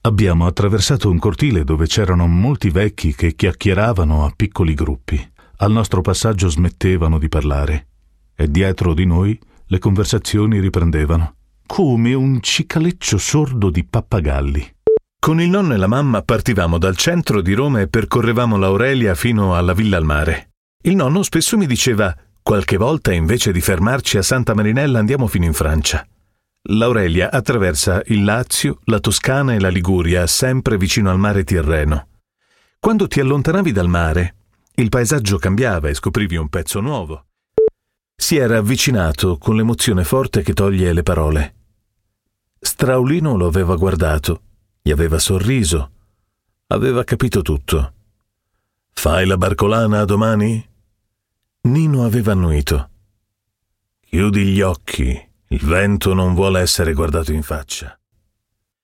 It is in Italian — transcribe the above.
Abbiamo attraversato un cortile dove c'erano molti vecchi che chiacchieravano a piccoli gruppi. Al nostro passaggio smettevano di parlare e dietro di noi le conversazioni riprendevano, come un cicaleccio sordo di pappagalli. Con il nonno e la mamma partivamo dal centro di Roma e percorrevamo l'Aurelia fino alla Villa al Mare. Il nonno spesso mi diceva: qualche volta invece di fermarci a Santa Marinella andiamo fino in Francia. L'Aurelia attraversa il Lazio, la Toscana e la Liguria, sempre vicino al mare Tirreno. Quando ti allontanavi dal mare, il paesaggio cambiava e scoprivi un pezzo nuovo. Si era avvicinato con l'emozione forte che toglie le parole. Straulino lo aveva guardato, gli aveva sorriso, aveva capito tutto. «Fai la barcolana domani?» Nino aveva annuito. «Chiudi gli occhi, il vento non vuole essere guardato in faccia».